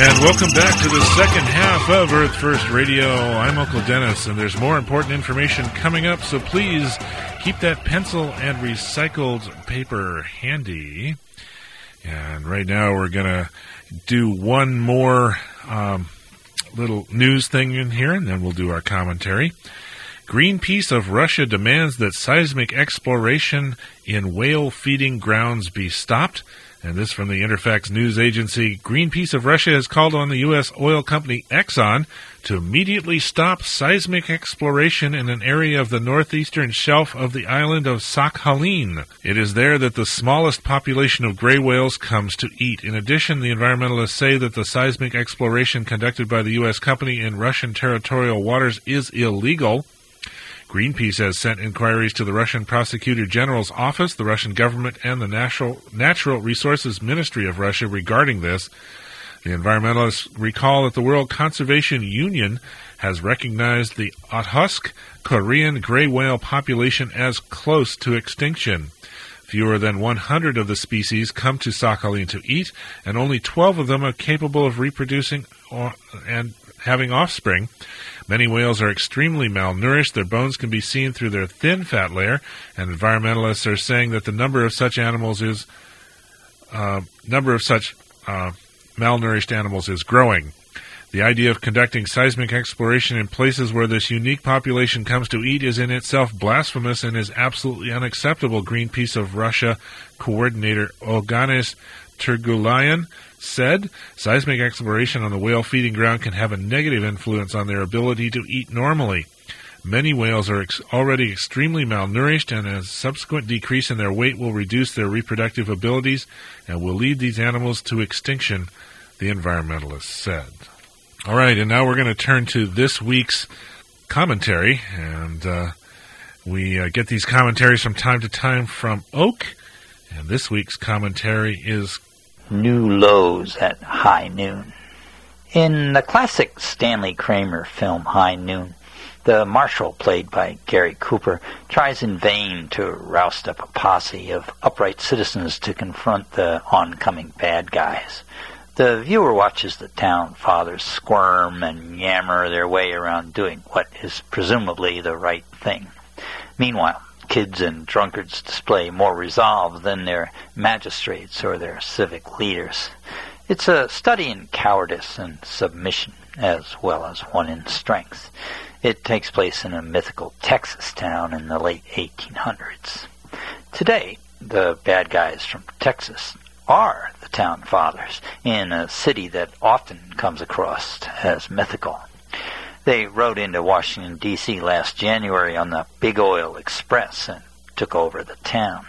And welcome back to the second half of Earth First Radio. I'm Uncle Dennis, and there's more important information coming up, so please keep that pencil and recycled paper handy. And right now we're going to do one more little news thing in here, and then we'll do our commentary. Greenpeace of Russia demands that seismic exploration in whale feeding grounds be stopped. And this from the Interfax news agency. Greenpeace of Russia has called on the U.S. oil company Exxon to immediately stop seismic exploration in an area of the northeastern shelf of the island of Sakhalin. It is there that the smallest population of gray whales comes to eat. In addition, the environmentalists say that the seismic exploration conducted by the U.S. company in Russian territorial waters is illegal. Greenpeace has sent inquiries to the Russian Prosecutor General's office, the Russian government, and the Natural Resources Ministry of Russia regarding this. The environmentalists recall that the World Conservation Union has recognized the Okhotsk Korean gray whale population as close to extinction. Fewer than 100 of the species come to Sakhalin to eat, and only 12 of them are capable of reproducing and having offspring. Many whales are extremely malnourished. Their bones can be seen through their thin fat layer, and environmentalists are saying that the number of such malnourished animals is growing. The idea of conducting seismic exploration in places where this unique population comes to eat is in itself blasphemous and is absolutely unacceptable, Greenpeace of Russia coordinator Oganes Turgulayan said. Seismic exploration on the whale feeding ground can have a negative influence on their ability to eat normally. Many whales are already extremely malnourished, and a subsequent decrease in their weight will reduce their reproductive abilities and will lead these animals to extinction, the environmentalists said. All right, and now we're going to turn to this week's commentary, and we get these commentaries from time to time from Oak, and this week's commentary is New Lows at High Noon. In the classic Stanley Kramer film High Noon, the marshal, played by Gary Cooper, tries in vain to roust up a posse of upright citizens to confront the oncoming bad guys. The viewer watches the town fathers squirm and yammer their way around doing what is presumably the right thing. Meanwhile, kids and drunkards display more resolve than their magistrates or their civic leaders. It's a study in cowardice and submission, as well as one in strength. It takes place in a mythical Texas town in the late 1800s. Today, the bad guys from Texas are the town fathers in a city that often comes across as mythical. They rode into Washington, D.C. last January on the Big Oil Express and took over the town.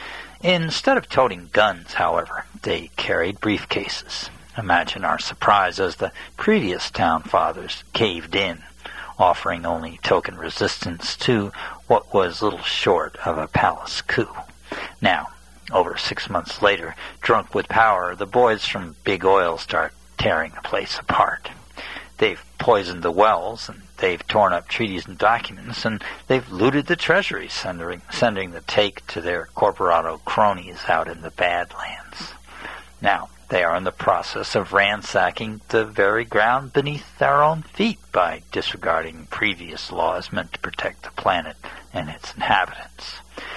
Instead of toting guns, however, they carried briefcases. Imagine our surprise as the previous town fathers caved in, offering only token resistance to what was little short of a palace coup. Now, over 6 months later, drunk with power, the boys from Big Oil start tearing the place apart. They've poisoned the wells, and they've torn up treaties and documents, and they've looted the treasury, sending the take to their corporato cronies out in the Badlands. Now, they are in the process of ransacking the very ground beneath their own feet by disregarding previous laws meant to protect the planet and its inhabitants.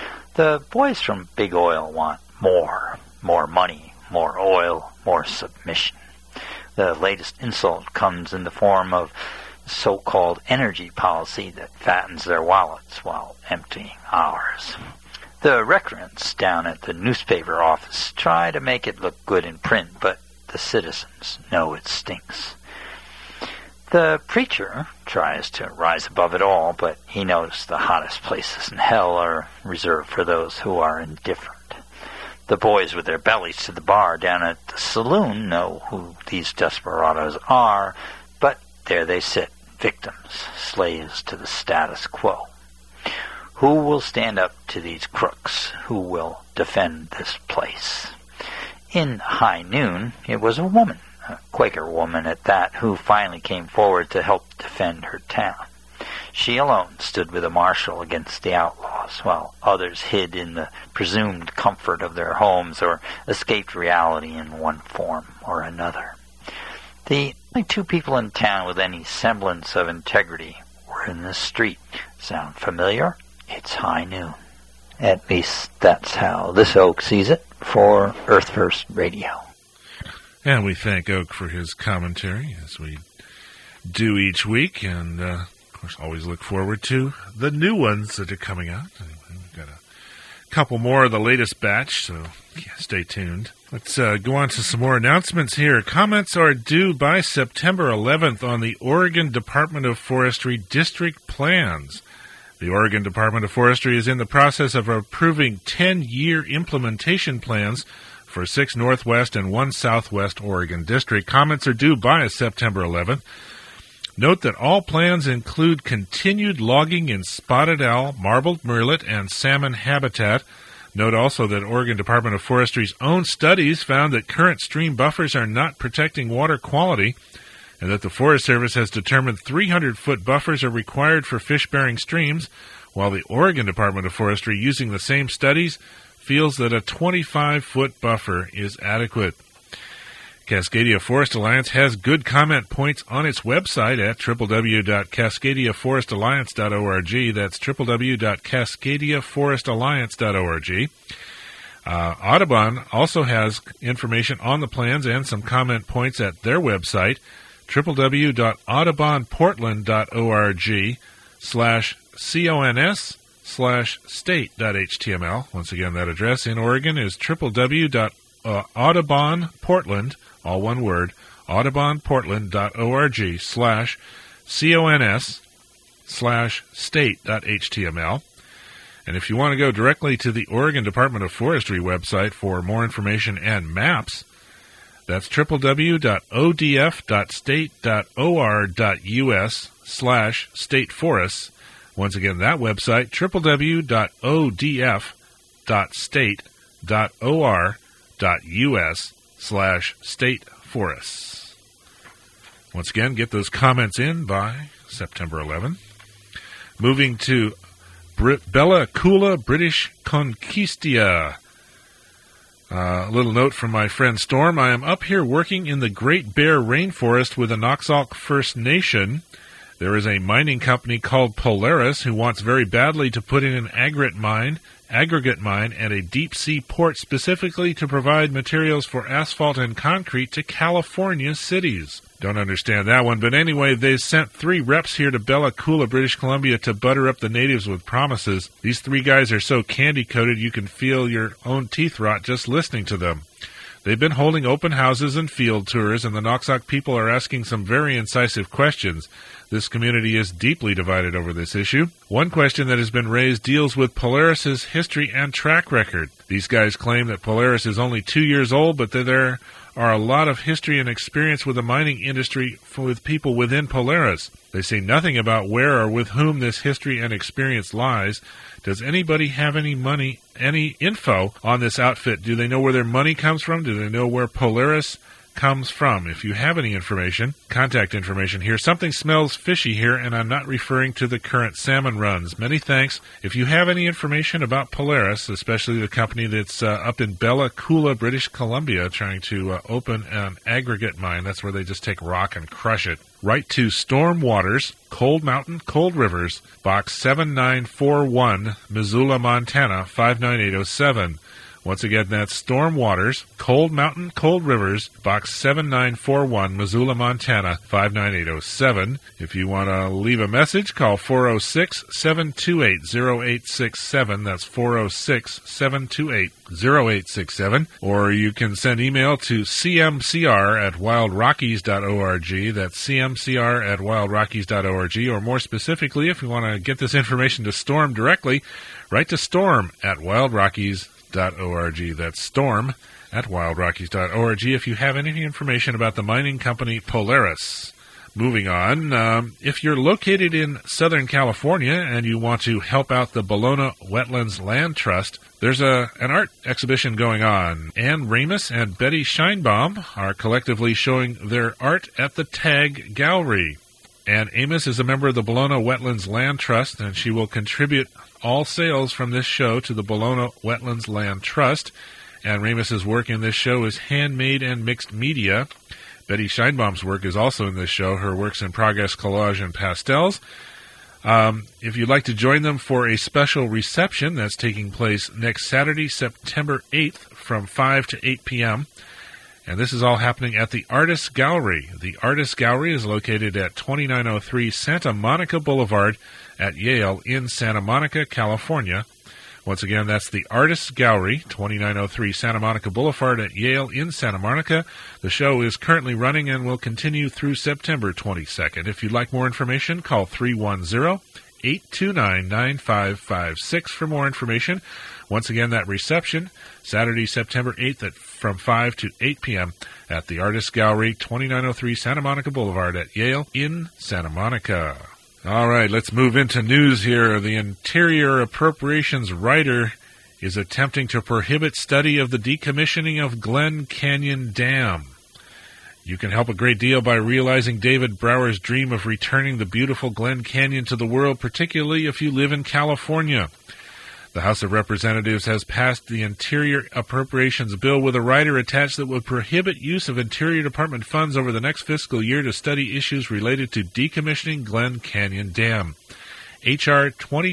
The boys from Big Oil want more money, more oil, more submission. The latest insult comes in the form of so-called energy policy that fattens their wallets while emptying ours. The recreants down at the newspaper office try to make it look good in print, but the citizens know it stinks. The preacher tries to rise above it all, but he knows the hottest places in hell are reserved for those who are indifferent. The boys with their bellies to the bar down at the saloon know who these desperados are, but there they sit, victims, slaves to the status quo. Who will stand up to these crooks? Who will defend this place? In High Noon, it was a woman, a Quaker woman at that, who finally came forward to help defend her town. She alone stood with a marshal against the outlaws, while others hid in the presumed comfort of their homes or escaped reality in one form or another. The only two people in town with any semblance of integrity were in this street. Sound familiar? It's high noon. At least that's how this Oak sees it for Earth First Radio. And we thank Oak for his commentary, as we do each week, and of course always look forward to the new ones that are coming out. We've got a couple more of the latest batch, so stay tuned. Let's go on to some more announcements here. Comments are due by September 11th on the Oregon Department of Forestry district plans. The Oregon Department of Forestry is in the process of approving 10-year implementation plans for 6 Northwest and 1 Southwest Oregon district. Comments are due by September 11th. Note that all plans include continued logging in spotted owl, marbled murrelet, and salmon habitat. Note also that Oregon Department of Forestry's own studies found that current stream buffers are not protecting water quality, and that the Forest Service has determined 300-foot buffers are required for fish-bearing streams, while the Oregon Department of Forestry, using the same studies, feels that a 25-foot buffer is adequate. Cascadia Forest Alliance has good comment points on its website at www.cascadiaforestalliance.org. That's www.cascadiaforestalliance.org. Audubon also has information on the plans and some comment points at their website, www.audubonportland.org/cons/state.html. Once again, that address in Oregon is www.audubonportland, all one word, audubonportland.org/cons/state.html. And if you want to go directly to the Oregon Department of Forestry website for more information and maps, that's www.odf.state.or.us/stateforests. Once again, that website, www.odf.state.or.us/stateforests. Once again, get those comments in by September 11. Moving to Bella Coola, British Conquistia. A little note from my friend Storm. I am up here working in the Great Bear Rainforest with the Noxalk First Nation. There is a mining company called Polaris who wants very badly to put in an aggregate mine and a deep-sea port specifically to provide materials for asphalt and concrete to California cities. Don't understand that one, but anyway, they sent 3 reps here to Bella Coola, British Columbia to butter up the natives with promises. These 3 guys are so candy-coated you can feel your own teeth rot just listening to them. They've been holding open houses and field tours, and the Noxalk people are asking some very incisive questions. This community is deeply divided over this issue. One question that has been raised deals with Polaris's history and track record. These guys claim that Polaris is only 2 years old, but that there are a lot of history and experience with the mining industry with people within Polaris. They say nothing about where or with whom this history and experience lies. Does anybody have any info on this outfit? Do they know where their money comes from? Do they know where Polaris comes from? If you have any information, contact information here. Something smells fishy here, and I'm not referring to the current salmon runs. Many thanks. If you have any information about Polaris, especially the company that's up in Bella Coola, British Columbia, trying to open an aggregate mine, that's where they just take rock and crush it, write to Storm Waters, Cold Mountain, Cold Rivers, Box 7941, Missoula, Montana, 59807. Once again, that's Storm Waters, Cold Mountain, Cold Rivers, Box 7941, Missoula, Montana, 59807. If you want to leave a message, call 406-728-0867. That's 406-728-0867. Or you can send email to cmcr@wildrockies.org. That's cmcr@wildrockies.org. Or more specifically, if you want to get this information to Storm directly, write to storm@wildrockies.org. That's storm@wildrockies.org if you have any information about the mining company Polaris. Moving on, if you're located in Southern California and you want to help out the Bologna Wetlands Land Trust, there's an art exhibition going on. Ann Ramus and Betty Scheinbaum are collectively showing their art at the Tag Gallery. Ann Amos is a member of the Bologna Wetlands Land Trust, and she will contribute all sales from this show to the Bologna Wetlands Land Trust. Ann Ramus's work in this show is handmade and mixed media. Betty Scheinbaum's work is also in this show, her works in progress, collage, and pastels. If you'd like to join them for a special reception that's taking place next Saturday, September 8th from 5 to 8 p.m., and this is all happening at the Artists Gallery. The Artists Gallery is located at 2903 Santa Monica Boulevard at Yale in Santa Monica, California. Once again, that's the Artists Gallery, 2903 Santa Monica Boulevard at Yale in Santa Monica. The show is currently running and will continue through September 22nd. If you'd like more information, call 310-829-9556 for more information. Once again, that reception, Saturday, September 8th from 5 to 8 p.m. at the Artists Gallery, 2903 Santa Monica Boulevard at Yale in Santa Monica. All right, let's move into news here. The Interior Appropriations writer is attempting to prohibit study of the decommissioning of Glen Canyon Dam. You can help a great deal by realizing David Brower's dream of returning the beautiful Glen Canyon to the world, particularly if you live in California. The House of Representatives has passed the Interior Appropriations Bill with a rider attached that would prohibit use of Interior Department funds over the next fiscal year to study issues related to decommissioning Glen Canyon Dam. H.R.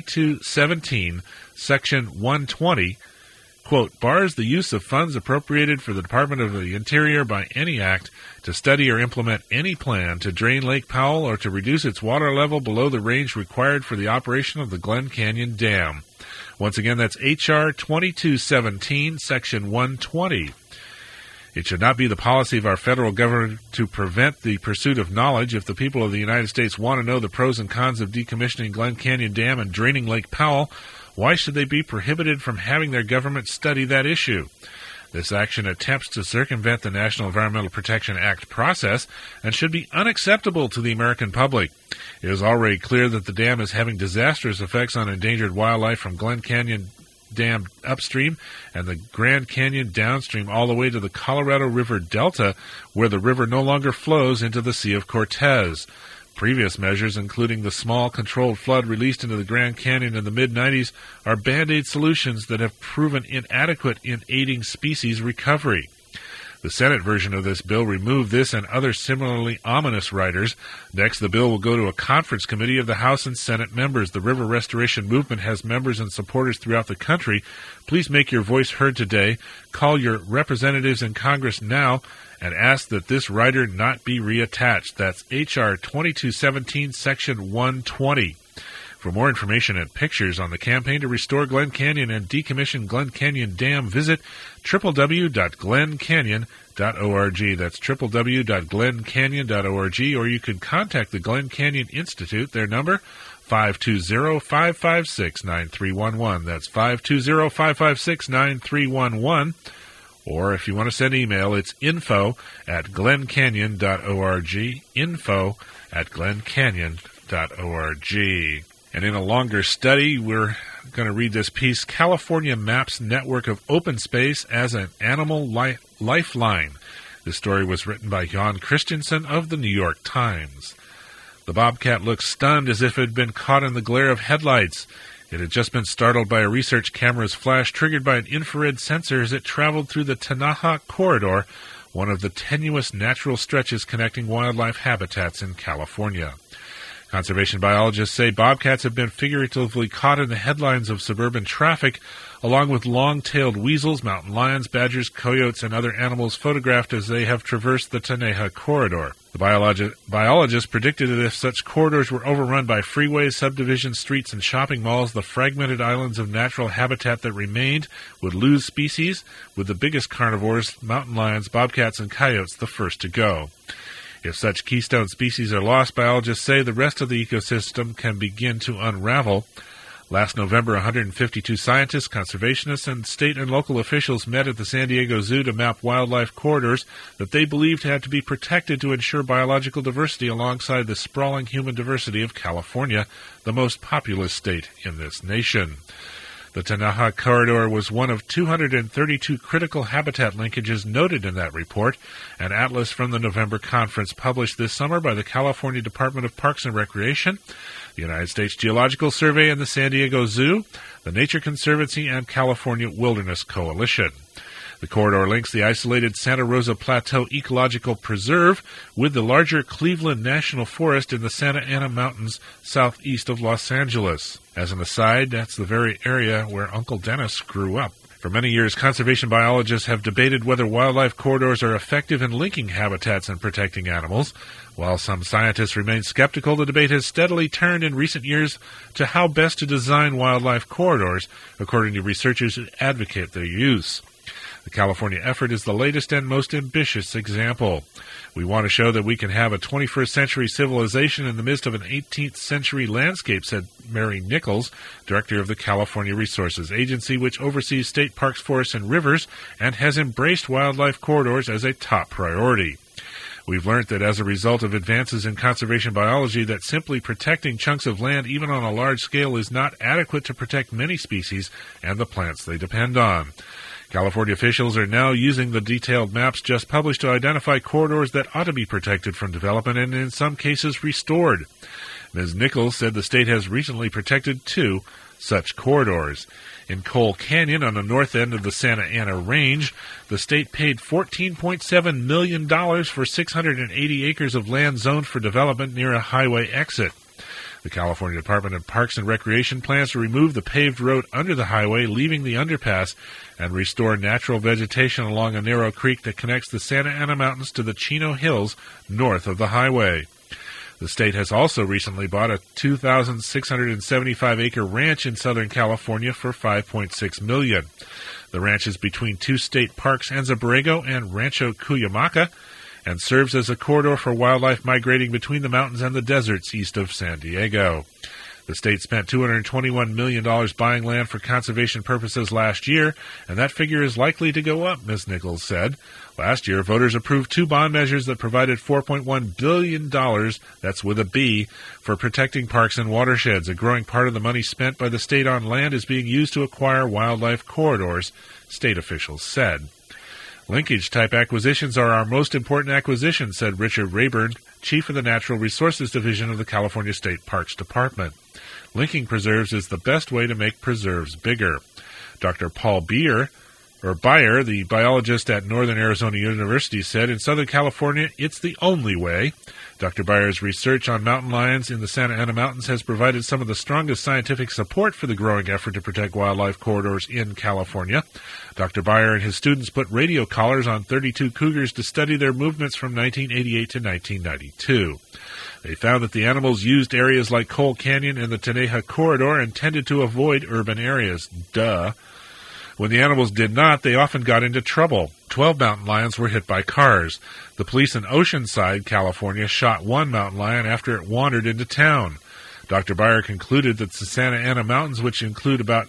2217, Section 120, quote, bars the use of funds appropriated for the Department of the Interior by any act to study or implement any plan to drain Lake Powell or to reduce its water level below the range required for the operation of the Glen Canyon Dam. Once again, that's H.R. 2217, Section 120. It should not be the policy of our federal government to prevent the pursuit of knowledge. If the people of the United States want to know the pros and cons of decommissioning Glen Canyon Dam and draining Lake Powell, why should they be prohibited from having their government study that issue? This action attempts to circumvent the National Environmental Protection Act process and should be unacceptable to the American public. It is already clear that the dam is having disastrous effects on endangered wildlife from Glen Canyon Dam upstream and the Grand Canyon downstream all the way to the Colorado River Delta, where the river no longer flows into the Sea of Cortez. Previous measures, including the small controlled flood released into the Grand Canyon in the mid-'90s, are Band-Aid solutions that have proven inadequate in aiding species recovery. The Senate version of this bill removed this and other similarly ominous riders. Next, the bill will go to a conference committee of the House and Senate members. The River Restoration Movement has members and supporters throughout the country. Please make your voice heard today. Call your representatives in Congress now and ask that this rider not be reattached. That's H.R. 2217, Section 120. For more information and pictures on the campaign to restore Glen Canyon and decommission Glen Canyon Dam, visit www.glencanyon.org. That's www.glencanyon.org, or you can contact the Glen Canyon Institute. Their number, 520-556-9311. That's 520-556-9311. Or if you want to send email, it's info@glencanyon.org, info@glencanyon.org. And in a longer study, we're going to read this piece, California Maps Network of Open Space as an Animal Lifeline. This story was written by Jan Christensen of the New York Times. The bobcat looks stunned as if it had been caught in the glare of headlights. It had just been startled by a research camera's flash triggered by an infrared sensor as it traveled through the Tanaja Corridor, one of the tenuous natural stretches connecting wildlife habitats in California. Conservation biologists say bobcats have been figuratively caught in the headlines of suburban traffic, along with long-tailed weasels, mountain lions, badgers, coyotes, and other animals photographed as they have traversed the Tanaja Corridor. The biologists predicted that if such corridors were overrun by freeways, subdivisions, streets, and shopping malls, the fragmented islands of natural habitat that remained would lose species, with the biggest carnivores, mountain lions, bobcats, and coyotes, the first to go. If such keystone species are lost, biologists say the rest of the ecosystem can begin to unravel. Last November, 152 scientists, conservationists, and state and local officials met at the San Diego Zoo to map wildlife corridors that they believed had to be protected to ensure biological diversity alongside the sprawling human diversity of California, the most populous state in this nation. The Tanaja Corridor was one of 232 critical habitat linkages noted in that report, an atlas from the November conference published this summer by the California Department of Parks and Recreation, the United States Geological Survey and the San Diego Zoo, the Nature Conservancy, and California Wilderness Coalition. The corridor links the isolated Santa Rosa Plateau Ecological Preserve with the larger Cleveland National Forest in the Santa Ana Mountains southeast of Los Angeles. As an aside, that's the very area where Uncle Dennis grew up. For many years, conservation biologists have debated whether wildlife corridors are effective in linking habitats and protecting animals. While some scientists remain skeptical, the debate has steadily turned in recent years to how best to design wildlife corridors, according to researchers who advocate their use. The California effort is the latest and most ambitious example. We want to show that we can have a 21st century civilization in the midst of an 18th century landscape, said Mary Nichols, director of the California Resources Agency, which oversees state parks, forests, and rivers, and has embraced wildlife corridors as a top priority. We've learned that as a result of advances in conservation biology that simply protecting chunks of land, even on a large scale, is not adequate to protect many species and the plants they depend on. California officials are now using the detailed maps just published to identify corridors that ought to be protected from development and in some cases restored. Ms. Nichols said the state has recently protected 2 such corridors. In Cole Canyon on the north end of the Santa Ana Range, the state paid $14.7 million for 680 acres of land zoned for development near a highway exit. The California Department of Parks and Recreation plans to remove the paved road under the highway, leaving the underpass, and restore natural vegetation along a narrow creek that connects the Santa Ana Mountains to the Chino Hills north of the highway. The state has also recently bought a 2,675-acre ranch in Southern California for $5.6 million. The ranch is between 2 state parks, Anza Borrego and Rancho Cuyamaca, and serves as a corridor for wildlife migrating between the mountains and the deserts east of San Diego. The state spent $221 million buying land for conservation purposes last year, and that figure is likely to go up, Ms. Nichols said. Last year, voters approved 2 bond measures that provided $4.1 billion, that's with a B, for protecting parks and watersheds. A growing part of the money spent by the state on land is being used to acquire wildlife corridors, state officials said. Linkage-type acquisitions are our most important acquisition, said Richard Rayburn, chief of the Natural Resources Division of the California State Parks Department. Linking preserves is the best way to make preserves bigger. Dr. Paul Beyer, the biologist at Northern Arizona University, said, in Southern California, it's the only way. Dr. Beyer's research on mountain lions in the Santa Ana Mountains has provided some of the strongest scientific support for the growing effort to protect wildlife corridors in California. Dr. Beyer and his students put radio collars on 32 cougars to study their movements from 1988 to 1992. They found that the animals used areas like Cole Canyon and the Teneja Corridor and tended to avoid urban areas. Duh. When the animals did not, they often got into trouble. 12 mountain lions were hit by cars. The police in Oceanside, California, shot 1 mountain lion after it wandered into town. Dr. Beyer concluded that the Santa Ana Mountains, which include about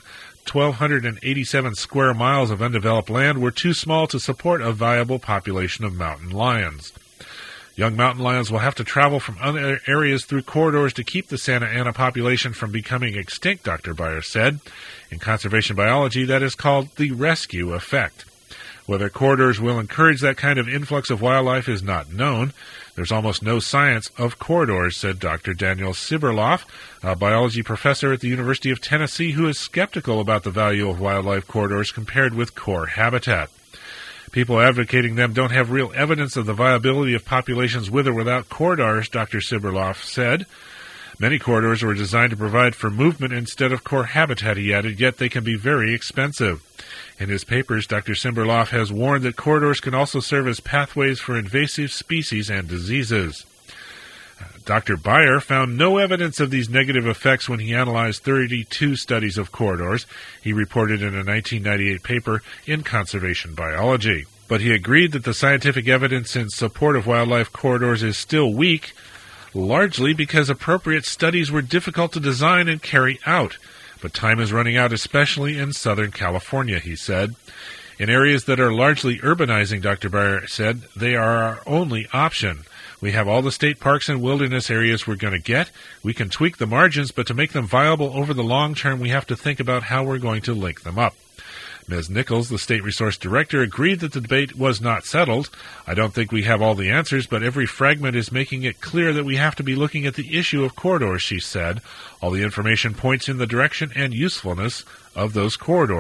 1,287 square miles of undeveloped land, were too small to support a viable population of mountain lions. Young mountain lions will have to travel from other areas through corridors to keep the Santa Ana population from becoming extinct, Dr. Beyer said. In conservation biology, that is called the rescue effect. Whether corridors will encourage that kind of influx of wildlife is not known. There's almost no science of corridors, said Dr. Daniel Siberloff, a biology professor at the University of Tennessee, who is skeptical about the value of wildlife corridors compared with core habitat. People advocating them don't have real evidence of the viability of populations with or without corridors, Dr. Siberloff said. Many corridors were designed to provide for movement instead of core habitat, he added, yet they can be very expensive. In his papers, Dr. Siberloff has warned that corridors can also serve as pathways for invasive species and diseases. Dr. Beyer found no evidence of these negative effects when he analyzed 32 studies of corridors, he reported in a 1998 paper in Conservation Biology. But he agreed that the scientific evidence in support of wildlife corridors is still weak, largely because appropriate studies were difficult to design and carry out. But time is running out, especially in Southern California, he said. In areas that are largely urbanizing, Dr. Beyer said, they are our only option. We have all the state parks and wilderness areas we're going to get. We can tweak the margins, but to make them viable over the long term, we have to think about how we're going to link them up. Ms. Nichols, the state resource director, agreed that the debate was not settled. I don't think we have all the answers, but every fragment is making it clear that we have to be looking at the issue of corridors, she said. All the information points in the direction and usefulness of those corridors.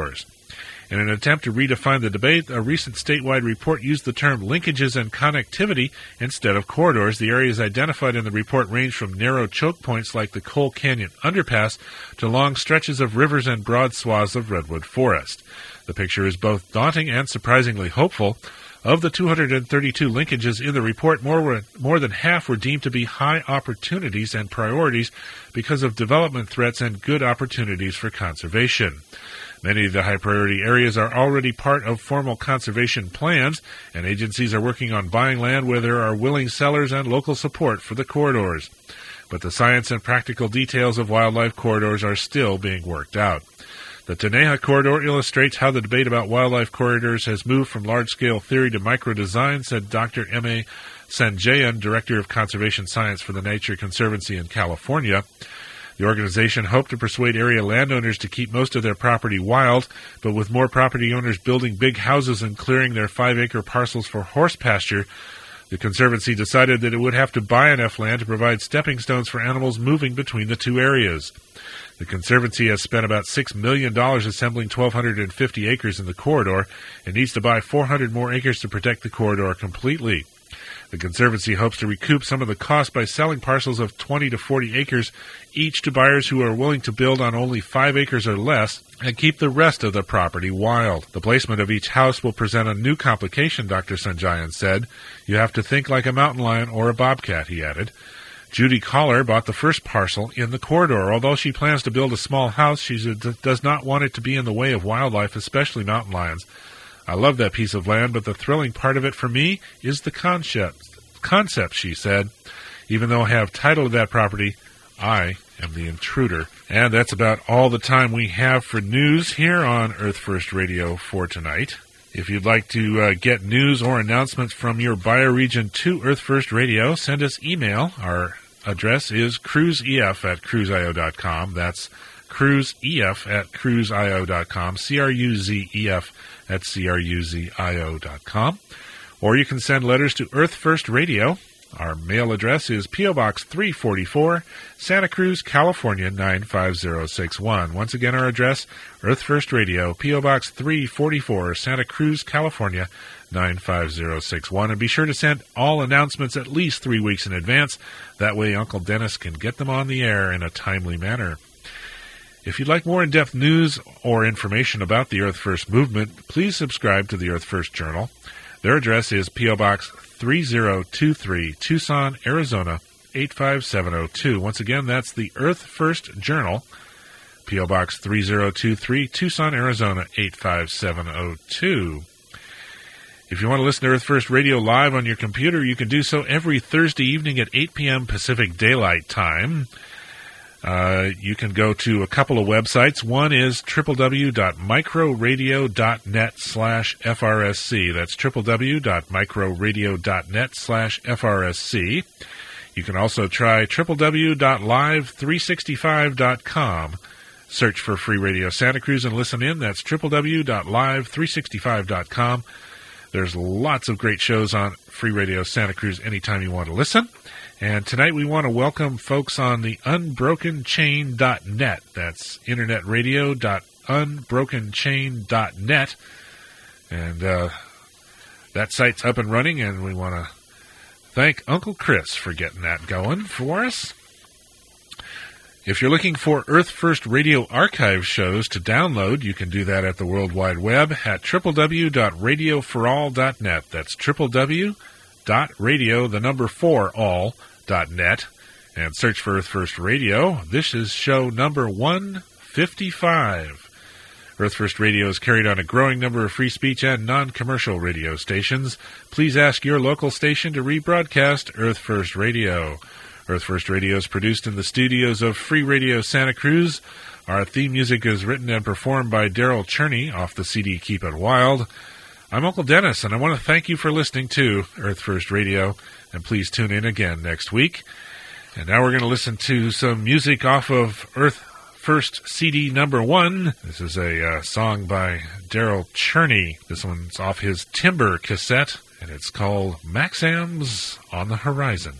In an attempt to redefine the debate, a recent statewide report used the term linkages and connectivity instead of corridors. The areas identified in the report range from narrow choke points like the Cole Canyon Underpass to long stretches of rivers and broad swaths of redwood forest. The picture is both daunting and surprisingly hopeful. Of the 232 linkages in the report, more than half were deemed to be high opportunities and priorities because of development threats and good opportunities for conservation. Many of the high-priority areas are already part of formal conservation plans, and agencies are working on buying land where there are willing sellers and local support for the corridors. But the science and practical details of wildlife corridors are still being worked out. The Tenaya Corridor illustrates how the debate about wildlife corridors has moved from large-scale theory to micro-design, said Dr. M.A. Sanjayan, Director of Conservation Science for the Nature Conservancy in California. The organization hoped to persuade area landowners to keep most of their property wild, but with more property owners building big houses and clearing their 5-acre parcels for horse pasture, the Conservancy decided that it would have to buy enough land to provide stepping stones for animals moving between the two areas. The Conservancy has spent about $6 million assembling 1,250 acres in the corridor and needs to buy 400 more acres to protect the corridor completely. The Conservancy hopes to recoup some of the cost by selling parcels of 20 to 40 acres each to buyers who are willing to build on only 5 acres or less and keep the rest of the property wild. The placement of each house will present a new complication, Dr. Sanjayan said. You have to think like a mountain lion or a bobcat, he added. Judy Collar bought the first parcel in the corridor. Although she plans to build a small house, she does not want it to be in the way of wildlife, especially mountain lions. I love that piece of land, but the thrilling part of it for me is the concept, she said. Even though I have title to that property, I am the intruder. And that's about all the time we have for news here on Earth First Radio for tonight. If you'd like to get news or announcements from your bioregion to Earth First Radio, send us email. Our address is cruiseef@cruiseio.com. That's cruiseef@cruiseio.com, cruzef@cruzio.com. Or you can send letters to Earth First Radio. Our mail address is P.O. Box 344, Santa Cruz, California, 95061. Once again, our address, Earth First Radio, P.O. Box 344, Santa Cruz, California, 95061. And be sure to send all announcements at least 3 weeks in advance. That way Uncle Dennis can get them on the air in a timely manner. If you'd like more in-depth news or information about the Earth First movement, please subscribe to the Earth First Journal. Their address is P.O. Box 3023, Tucson, Arizona, 85702. Once again, that's the Earth First Journal, P.O. Box 3023, Tucson, Arizona, 85702. If you want to listen to Earth First Radio live on your computer, you can do so every Thursday evening at 8 p.m. Pacific Daylight Time. You can go to a couple of websites. One is www.microradio.net/FRSC. That's www.microradio.net/FRSC. You can also try www.live365.com. Search for Free Radio Santa Cruz and listen in. That's www.live365.com. There's lots of great shows on Free Radio Santa Cruz anytime you want to listen. And tonight we want to welcome folks on the unbrokenchain.net. That's internetradio.unbrokenchain.net. And that site's up and running, and we want to thank Uncle Chris for getting that going for us. If you're looking for Earth First Radio archive shows to download, you can do that at the World Wide Web at www.radioforall.net. That's www.radio4all.net, and search for Earth First Radio. This is show number 155. Earth First Radio is carried on a growing number of free speech and non-commercial radio stations. Please ask your local station to rebroadcast Earth First Radio. Earth First Radio is produced in the studios of Free Radio Santa Cruz. Our theme music is written and performed by Daryl Cherney off the CD Keep It Wild. I'm Uncle Dennis, and I want to thank you for listening to Earth First Radio, and please tune in again next week. And now we're going to listen to some music off of Earth First CD number 1. This is a song by Daryl Cherney. This one's off his Timber cassette, and it's called Maxams on the Horizon.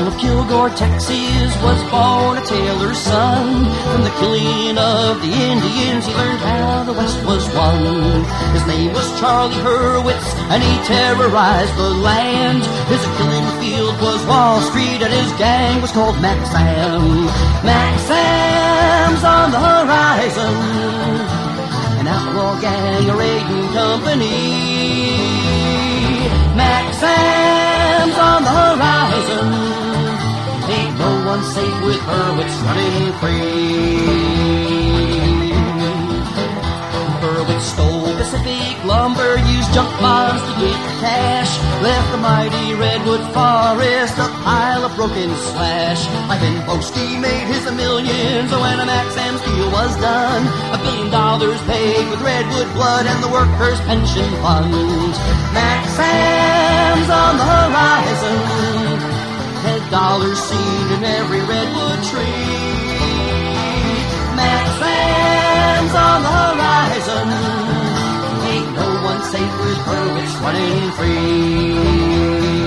town of Kilgore, Texas, was born a tailor's son. From the killing of the Indians, he learned how the West was won. His name was Charlie Hurwitz, and he terrorized the land. His killing field was Wall Street, and his gang was called Maxam. Maxam's on the horizon, an outlaw gang, a raiding company. Maxam's on the horizon, ain't no one safe with Hurwitz running free. Hurwitz stole Pacific lumber, used junk bonds to get cash, left the mighty redwood forest a pile of broken slash. Ivan Boesky made his millions when a Maxam's deal was done. $1 billion paid with redwood blood and the workers' pension fund. Maxam's on the horizon, $10 seen in every redwood tree. Maxam's on the horizon, ain't no one safe with Hurwitz running free.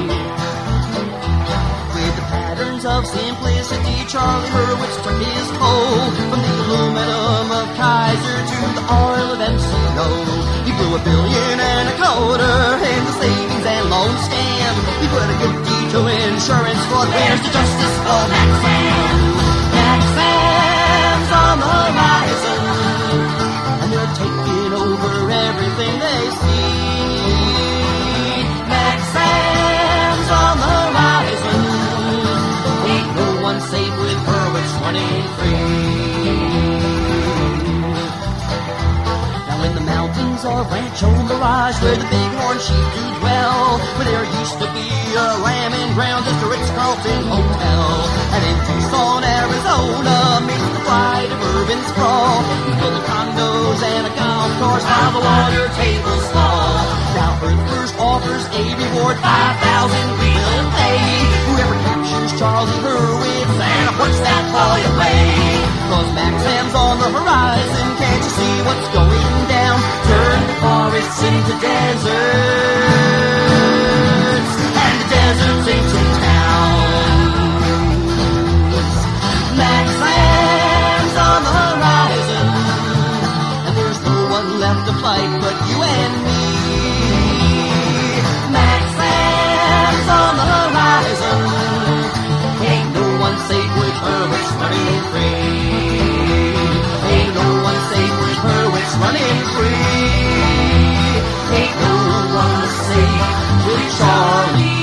With the patterns of simplicity, Charlie Hurwitz took his toll, from the aluminum of Kaiser to the oil of MCO. He blew $1.25 billion in the savings and loan scam. He put a good deed to insurance fraud. Where's the justice for Maxam? Maxam's on the horizon, and they're taking over everything they see. Maxam's on the horizon, ain't no one safe with Hurwitz running free. Now in the mountains of Rancho Mirage, where the bighorn sheep do dwell, where there used to be a lambing ground, just a Ritz-Carlton hotel. And in Tucson, Arizona, meets the pride of urban sprawl. We build the condos and a golf course, how the water tables fall. Now Earth First offers a reward, $5,000 we will pay. Whoever captures Charlie Hurwitz and puts that boy away. 'Cause Maxam's on the horizon, can't you see what's going down? Turn the forests into deserts, and the deserts into towns. Maxam's on the horizon, and there's no one left to fight but you and me. Maxam's on the horizon, ain't no one safe with Hurwitz running free. Ain't no one safe with Hurwitz running free. Ain't no one safe with Charlie